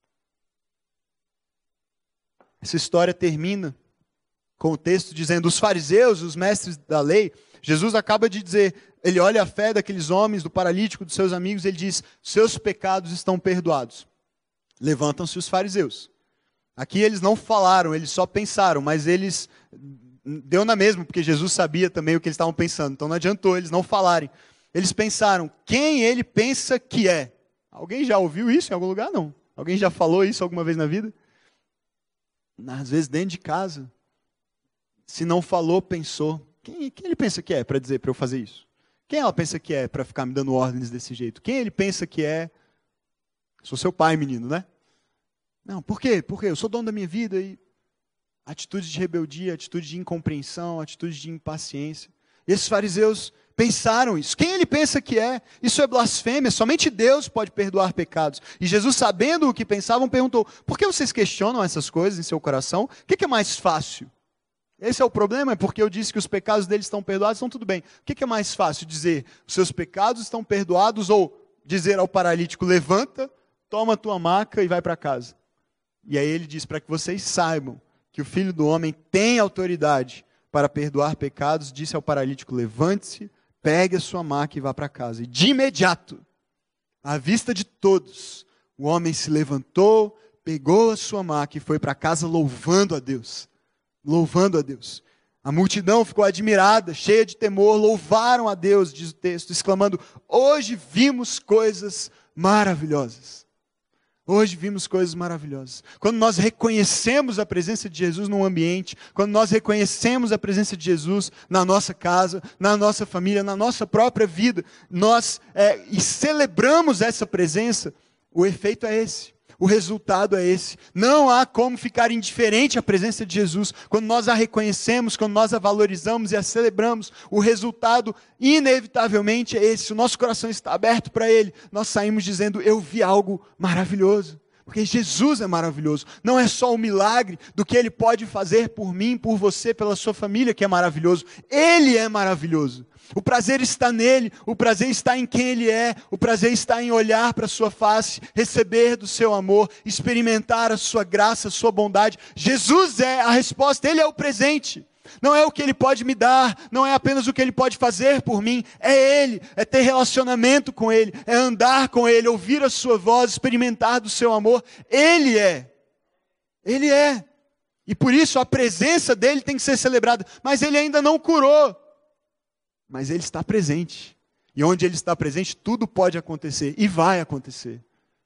Essa história termina com o texto dizendo: os fariseus, os mestres da lei, Jesus acaba de dizer, ele olha a fé daqueles homens, do paralítico, dos seus amigos, ele diz: seus pecados estão perdoados. Levantam-se os fariseus. Aqui eles não falaram, eles só pensaram, mas eles, deu na mesma, porque Jesus sabia também o que eles estavam pensando, então não adiantou eles não falarem. Eles pensaram: quem ele pensa que é? Alguém já ouviu isso em algum lugar? Não. Alguém já falou isso alguma vez na vida? Às vezes dentro de casa. Se não falou, pensou. Quem, quem ele pensa que é para dizer para eu fazer isso? Quem ela pensa que é para ficar me dando ordens desse jeito? Quem ele pensa que é? Sou seu pai, menino, né? Não, por quê? Porque eu sou dono da minha vida. E atitude de rebeldia, atitude de incompreensão, atitude de impaciência. E esses fariseus pensaram isso. Quem ele pensa que é? Isso é blasfêmia. Somente Deus pode perdoar pecados. E Jesus, sabendo o que pensavam, perguntou: por que vocês questionam essas coisas em seu coração? O que é mais fácil? Esse é o problema, é porque eu disse que os pecados deles estão perdoados, então tudo bem. O que é mais fácil? Dizer: os seus pecados estão perdoados, ou dizer ao paralítico: levanta, toma a tua maca e vai para casa. E aí ele diz: para que vocês saibam que o Filho do Homem tem autoridade para perdoar pecados, disse ao paralítico: levante-se, pegue a sua maca e vá para casa. E de imediato, à vista de todos, o homem se levantou, pegou a sua maca e foi para casa louvando a Deus. Louvando a Deus. A multidão ficou admirada, cheia de temor, louvaram a Deus, diz o texto, exclamando: hoje vimos coisas maravilhosas. Hoje vimos coisas maravilhosas. Quando nós reconhecemos a presença de Jesus num ambiente, quando nós reconhecemos a presença de Jesus na nossa casa, na nossa família, na nossa própria vida, nós é, e celebramos essa presença, o efeito é esse. O resultado é esse. Não há como ficar indiferente à presença de Jesus. Quando nós a reconhecemos, quando nós a valorizamos e a celebramos, o resultado inevitavelmente é esse. O nosso coração está aberto para Ele. Nós saímos dizendo: eu vi algo maravilhoso. Porque Jesus é maravilhoso. Não é só o milagre do que Ele pode fazer por mim, por você, pela sua família que é maravilhoso. Ele é maravilhoso. O prazer está nele, o prazer está em quem Ele é, o prazer está em olhar para a sua face, receber do seu amor, experimentar a sua graça, a sua bondade. Jesus é a resposta, Ele é o presente. Não é o que Ele pode me dar, não é apenas o que Ele pode fazer por mim, é Ele, é ter relacionamento com Ele, é andar com Ele, ouvir a sua voz, experimentar do seu amor. Ele é, Ele é. E por isso a presença dEle tem que ser celebrada, mas Ele ainda não curou. Mas Ele está presente. E onde Ele está presente, tudo pode acontecer. E vai acontecer.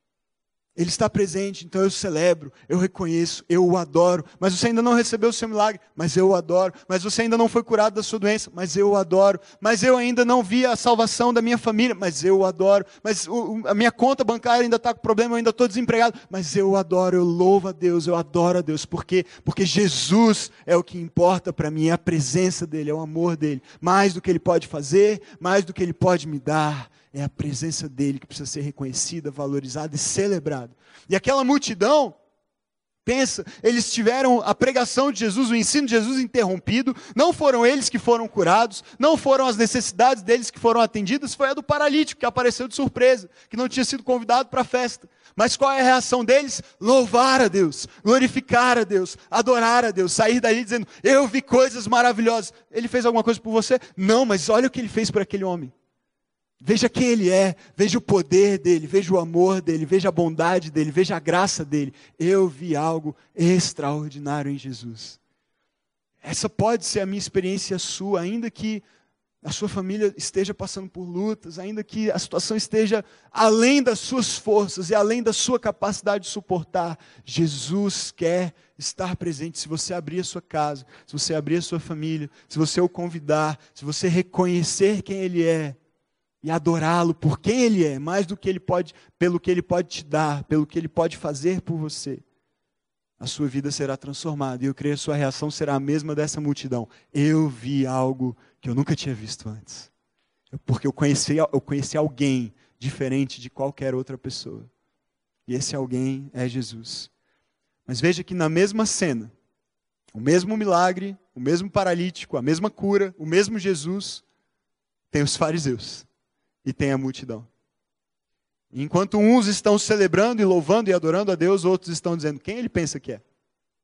Ele está presente, então eu celebro, eu reconheço, eu o adoro. Mas você ainda não recebeu o seu milagre, mas eu o adoro. Mas você ainda não foi curado da sua doença, mas eu o adoro. Mas eu ainda não vi a salvação da minha família, mas eu o adoro. Mas o, a minha conta bancária ainda está com problema, eu ainda estou desempregado, mas eu o adoro, eu louvo a Deus, eu adoro a Deus. Por quê? Porque Jesus é o que importa para mim, é a presença dEle, é o amor dEle. Mais do que Ele pode fazer, mais do que Ele pode me dar. É a presença dEle que precisa ser reconhecida, valorizada e celebrada. E aquela multidão, pensa, eles tiveram a pregação de Jesus, o ensino de Jesus interrompido. Não foram eles que foram curados, não foram as necessidades deles que foram atendidas, foi a do paralítico que apareceu de surpresa, que não tinha sido convidado para a festa. Mas qual é a reação deles? Louvar a Deus, glorificar a Deus, adorar a Deus, sair dali dizendo: eu vi coisas maravilhosas. Ele fez alguma coisa por você? Não, mas olha o que Ele fez por aquele homem. Veja quem Ele é, veja o poder dEle, veja o amor dEle, veja a bondade dEle, veja a graça dEle. Eu vi algo extraordinário em Jesus. Essa pode ser a minha experiência sua, ainda que a sua família esteja passando por lutas, ainda que a situação esteja além das suas forças e além da sua capacidade de suportar. Jesus quer estar presente. Se você abrir a sua casa, se você abrir a sua família, se você o convidar, se você reconhecer quem Ele é, e adorá-lo por quem Ele é, mais do que Ele pode, pelo que Ele pode te dar, pelo que Ele pode fazer por você, a sua vida será transformada. E eu creio que a sua reação será a mesma dessa multidão. Eu vi algo que eu nunca tinha visto antes. Porque eu conheci, eu conheci alguém diferente de qualquer outra pessoa. E esse alguém é Jesus. Mas veja que na mesma cena, o mesmo milagre, o mesmo paralítico, a mesma cura, o mesmo Jesus, tem os fariseus. E tem a multidão. Enquanto uns estão celebrando e louvando e adorando a Deus, outros estão dizendo: quem Ele pensa que é?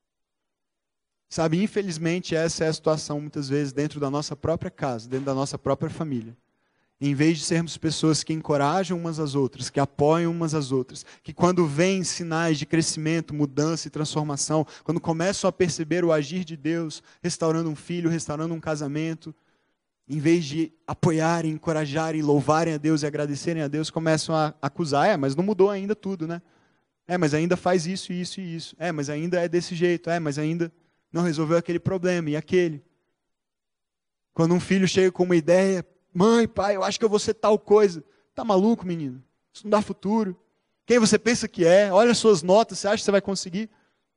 Sabe, infelizmente essa é a situação muitas vezes dentro da nossa própria casa, dentro da nossa própria família. Em vez de sermos pessoas que encorajam umas às outras, que apoiam umas às outras, que quando vêm sinais de crescimento, mudança e transformação, quando começam a perceber o agir de Deus, restaurando um filho, restaurando um casamento, em vez de apoiarem, encorajarem, louvarem a Deus e agradecerem a Deus, começam a acusar: é, mas não mudou ainda tudo, né? É, mas ainda faz isso, isso e isso. É, mas ainda é desse jeito. É, mas ainda não resolveu aquele problema e aquele. Quando um filho chega com uma ideia: mãe, pai, eu acho que eu vou ser tal coisa. Tá maluco, menino? Isso não dá futuro. Quem você pensa que é? Olha as suas notas, você acha que você vai conseguir?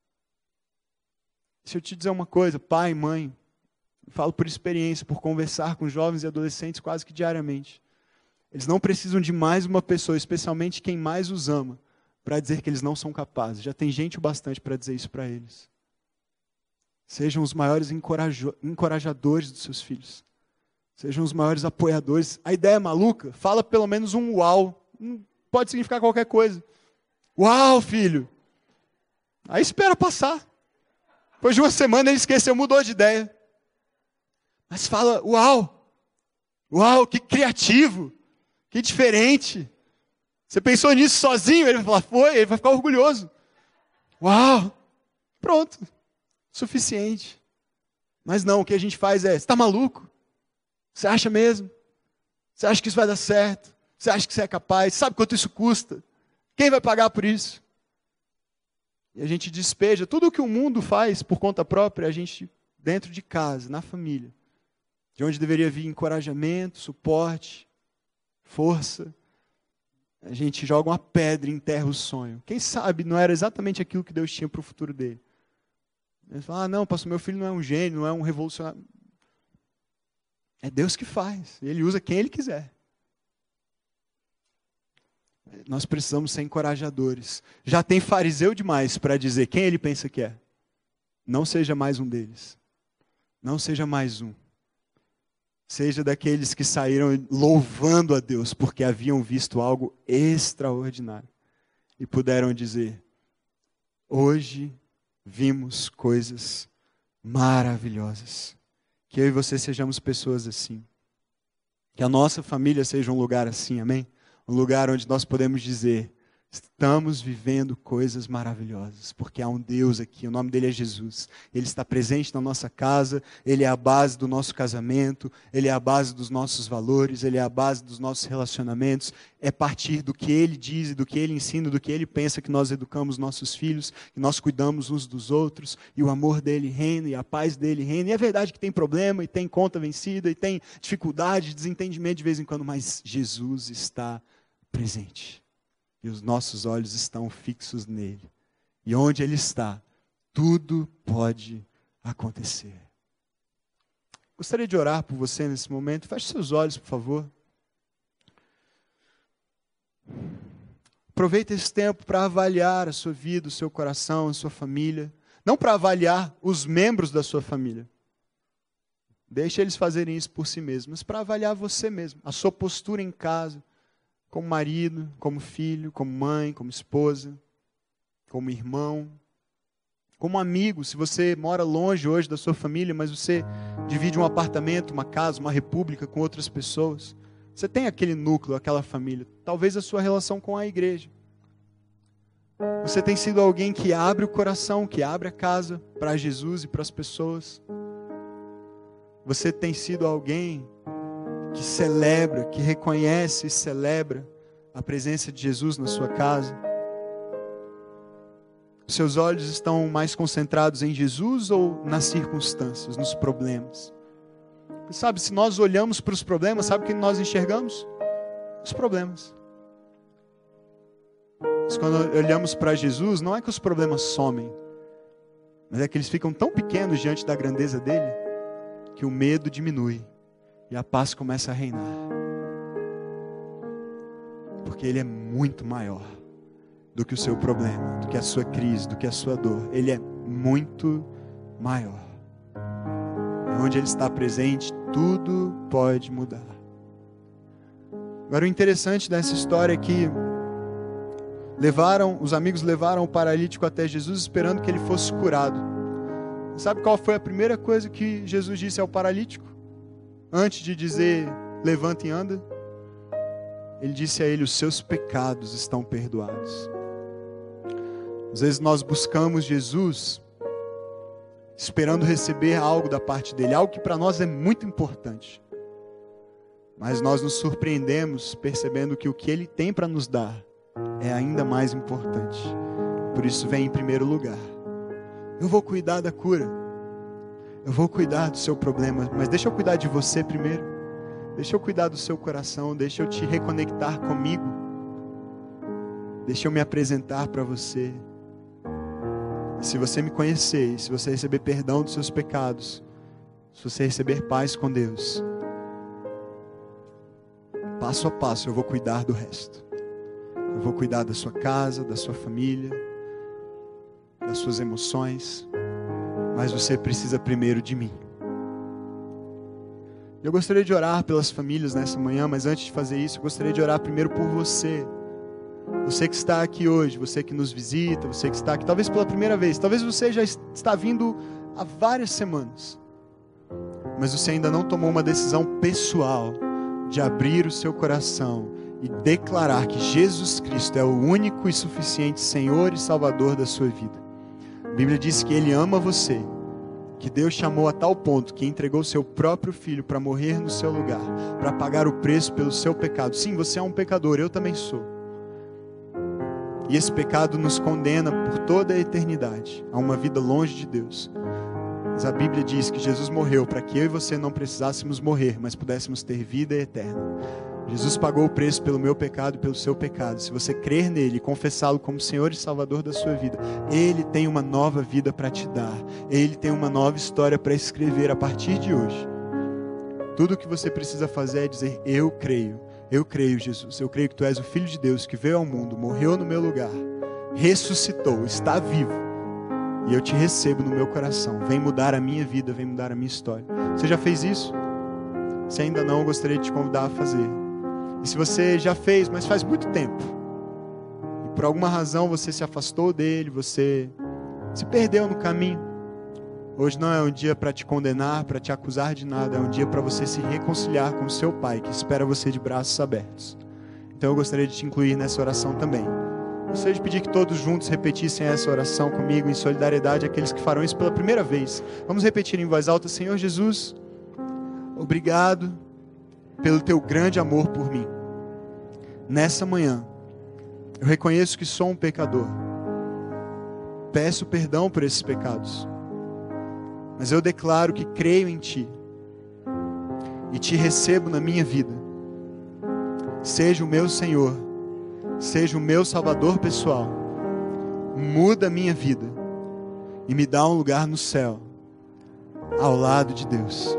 Se eu te dizer uma coisa, pai, mãe, falo por experiência, por conversar com jovens e adolescentes quase que diariamente. Eles não precisam de mais uma pessoa, especialmente quem mais os ama, para dizer que eles não são capazes. Já tem gente o bastante para dizer isso para eles. Sejam os maiores encorajo- encorajadores dos seus filhos. Sejam os maiores apoiadores. A ideia é maluca? Fala pelo menos um uau. Pode significar qualquer coisa. Uau, filho! Aí espera passar. Depois de uma semana ele esqueceu, mudou de ideia. Mas fala: uau, uau, que criativo, que diferente. Você pensou nisso sozinho? Ele vai falar: foi, ele vai ficar orgulhoso. Uau! Pronto. Suficiente. Mas não, o que a gente faz é, você está maluco? Você acha mesmo? Você acha que isso vai dar certo? Você acha que você é capaz? Sabe quanto isso custa? Quem vai pagar por isso? E a gente despeja tudo o que o mundo faz por conta própria, a gente dentro de casa, na família. De onde deveria vir encorajamento, suporte, força. A gente joga uma pedra e enterra o sonho. Quem sabe não era exatamente aquilo que Deus tinha para o futuro dele. Ele fala, ah não, pastor, meu filho não é um gênio, não é um revolucionário. É Deus que faz. Ele usa quem Ele quiser. Nós precisamos ser encorajadores. Já tem fariseu demais para dizer quem ele pensa que é. Não seja mais um deles. Não seja mais um. Seja daqueles que saíram louvando a Deus porque haviam visto algo extraordinário. E puderam dizer, hoje vimos coisas maravilhosas. Que eu e você sejamos pessoas assim. Que a nossa família seja um lugar assim, amém? Um lugar onde nós podemos dizer, estamos vivendo coisas maravilhosas, porque há um Deus aqui, o nome dele é Jesus. Ele está presente na nossa casa, ele é a base do nosso casamento, ele é a base dos nossos valores, ele é a base dos nossos relacionamentos. É partir do que ele diz, do que ele ensina, do que ele pensa que nós educamos nossos filhos, que nós cuidamos uns dos outros, e o amor dele reina, e a paz dele reina. E é verdade que tem problema, e tem conta vencida, e tem dificuldade, desentendimento de vez em quando, mas Jesus está presente. E os nossos olhos estão fixos nele. E onde ele está, tudo pode acontecer. Gostaria de orar por você nesse momento. Feche seus olhos, por favor. Aproveite esse tempo para avaliar a sua vida, o seu coração, a sua família. Não para avaliar os membros da sua família. Deixe eles fazerem isso por si mesmos. Mas para avaliar você mesmo, a sua postura em casa. Como marido, como filho, como mãe, como esposa, como irmão, como amigo. Se você mora longe hoje da sua família, mas você divide um apartamento, uma casa, uma república com outras pessoas, você tem aquele núcleo, aquela família. Talvez a sua relação com a igreja. Você tem sido alguém que abre o coração, que abre a casa para Jesus e para as pessoas. Você tem sido alguém que celebra, que reconhece e celebra a presença de Jesus na sua casa. Os seus olhos estão mais concentrados em Jesus ou nas circunstâncias, nos problemas? Sabe, se nós olhamos para os problemas, sabe o que nós enxergamos? Os problemas. Mas quando olhamos para Jesus, não é que os problemas somem, mas é que eles ficam tão pequenos diante da grandeza dele, que o medo diminui. E a paz começa a reinar. Porque Ele é muito maior do que o seu problema, do que a sua crise, do que a sua dor. Ele é muito maior. E onde Ele está presente, tudo pode mudar. Agora o interessante dessa história é que levaram, os amigos levaram o paralítico até Jesus esperando que ele fosse curado. Sabe qual foi a primeira coisa que Jesus disse ao paralítico? Antes de dizer, levanta e anda, ele disse a ele, os seus pecados estão perdoados. Às vezes nós buscamos Jesus, esperando receber algo da parte dele, algo que para nós é muito importante. Mas nós nos surpreendemos percebendo que o que ele tem para nos dar é ainda mais importante. Por isso vem em primeiro lugar. Eu vou cuidar da cura. Eu vou cuidar do seu problema, mas deixa eu cuidar de você primeiro. Deixa eu cuidar do seu coração, deixa eu te reconectar comigo. Deixa eu me apresentar para você. E se você me conhecer, se você receber perdão dos seus pecados, se você receber paz com Deus, passo a passo eu vou cuidar do resto. Eu vou cuidar da sua casa, da sua família, das suas emoções. Mas você precisa primeiro de mim. Eu gostaria de orar pelas famílias nessa manhã, mas antes de fazer isso, eu gostaria de orar primeiro por você. Você que está aqui hoje, você que nos visita, você que está aqui talvez pela primeira vez, talvez você já está vindo há várias semanas, mas você ainda não tomou uma decisão pessoal de abrir o seu coração e declarar que Jesus Cristo é o único e suficiente Senhor e Salvador da sua vida. Bíblia diz que Ele ama você, que Deus chamou a tal ponto que entregou seu próprio Filho para morrer no seu lugar, para pagar o preço pelo seu pecado. Sim, você é um pecador, eu também sou. E esse pecado nos condena por toda a eternidade a uma vida longe de Deus. Mas a Bíblia diz que Jesus morreu para que eu e você não precisássemos morrer, mas pudéssemos ter vida eterna. Jesus pagou o preço pelo meu pecado e pelo seu pecado. Se você crer nele e confessá-lo como Senhor e Salvador da sua vida, Ele tem uma nova vida para te dar. Ele tem uma nova história para escrever a partir de hoje. Tudo o que você precisa fazer é dizer: eu creio, eu creio, Jesus. Eu creio que Tu és o Filho de Deus que veio ao mundo, morreu no meu lugar, ressuscitou, está vivo. E eu te recebo no meu coração. Vem mudar a minha vida, vem mudar a minha história. Você já fez isso? Se ainda não, eu gostaria de te convidar a fazer. E se você já fez, mas faz muito tempo, e por alguma razão você se afastou dele, você se perdeu no caminho, hoje não é um dia para te condenar, para te acusar de nada, é um dia para você se reconciliar com o seu Pai, que espera você de braços abertos. Então eu gostaria de te incluir nessa oração também. Gostaria de pedir que todos juntos repetissem essa oração comigo, em solidariedade àqueles que farão isso pela primeira vez. Vamos repetir em voz alta: Senhor Jesus, obrigado pelo Teu grande amor por mim. Nessa manhã, eu reconheço que sou um pecador. Peço perdão por esses pecados. Mas eu declaro que creio em Ti e Te recebo na minha vida. Seja o meu Senhor, seja o meu Salvador pessoal. Muda a minha vida e me dá um lugar no céu, ao lado de Deus.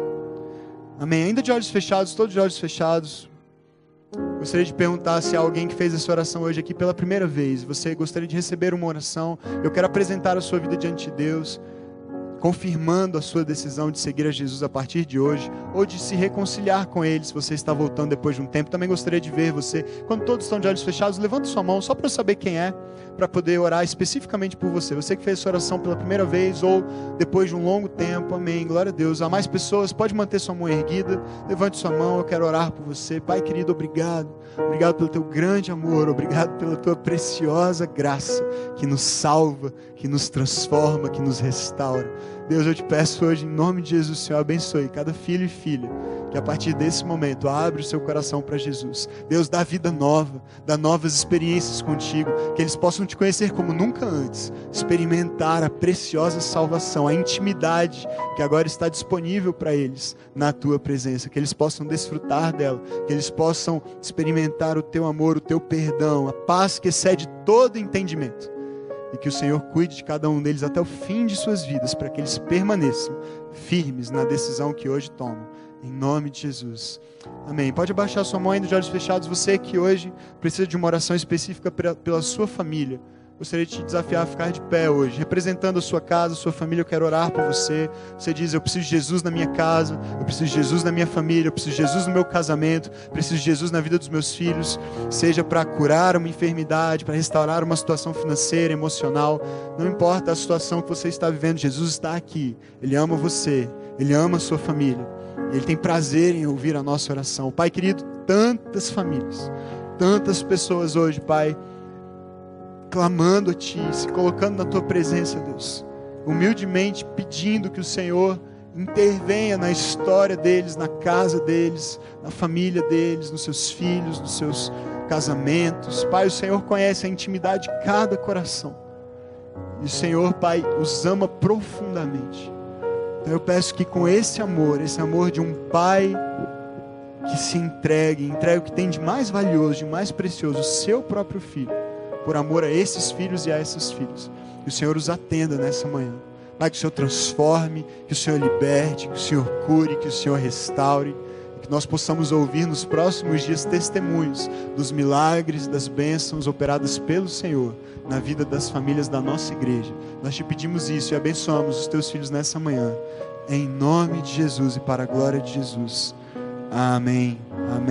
Amém. Ainda de olhos fechados, todos de olhos fechados, gostaria de perguntar se há alguém que fez essa oração hoje aqui pela primeira vez. Você gostaria de receber uma oração? Eu quero apresentar a sua vida diante de Deus, confirmando a sua decisão de seguir a Jesus a partir de hoje, ou de se reconciliar com Ele, se você está voltando depois de um tempo. Também gostaria de ver você. Quando todos estão de olhos fechados, levante sua mão, só para eu saber quem é, para poder orar especificamente por você. Você que fez essa oração pela primeira vez, ou depois de um longo tempo. Amém, glória a Deus. Há mais pessoas? Pode manter sua mão erguida, levante sua mão, eu quero orar por você. Pai querido, obrigado, obrigado pelo Teu grande amor, obrigado pela Tua preciosa graça, que nos salva, que nos transforma, que nos restaura. Deus, eu te peço hoje, em nome de Jesus, Senhor, abençoe cada filho e filha, que a partir desse momento abre o seu coração para Jesus. Deus, dá vida nova, dá novas experiências contigo, que eles possam te conhecer como nunca antes, experimentar a preciosa salvação, a intimidade que agora está disponível para eles na tua presença, que eles possam desfrutar dela, que eles possam experimentar o teu amor, o teu perdão, a paz que excede todo entendimento. E que o Senhor cuide de cada um deles até o fim de suas vidas, para que eles permaneçam firmes na decisão que hoje tomam. Em nome de Jesus. Amém. Pode abaixar sua mão ainda de olhos fechados. Você que hoje precisa de uma oração específica pela sua família. Gostaria de te desafiar a ficar de pé hoje, representando a sua casa, a sua família. Eu quero orar por você. Você diz: eu preciso de Jesus na minha casa, eu preciso de Jesus na minha família, eu preciso de Jesus no meu casamento, eu preciso de Jesus na vida dos meus filhos, seja para curar uma enfermidade, para restaurar uma situação financeira, emocional. Não importa a situação que você está vivendo, Jesus está aqui. Ele ama você, Ele ama a sua família, Ele tem prazer em ouvir a nossa oração. Pai querido, tantas famílias, tantas pessoas hoje, Pai, clamando a Ti, se colocando na Tua presença, Deus, humildemente pedindo que o Senhor intervenha na história deles, na casa deles, na família deles, nos seus filhos, nos seus casamentos. Pai, o Senhor conhece a intimidade de cada coração, e o Senhor, Pai, os ama profundamente. Então eu peço que com esse amor, esse amor de um Pai que se entregue, entregue o que tem de mais valioso, de mais precioso, o seu próprio Filho, por amor a esses filhos e a essas filhas, que o Senhor os atenda nessa manhã. Pai, que o Senhor transforme, que o Senhor liberte, que o Senhor cure, que o Senhor restaure, e que nós possamos ouvir nos próximos dias testemunhos dos milagres, das bênçãos operadas pelo Senhor na vida das famílias da nossa igreja. Nós te pedimos isso e abençoamos os teus filhos nessa manhã, em nome de Jesus e para a glória de Jesus. Amém. Amém.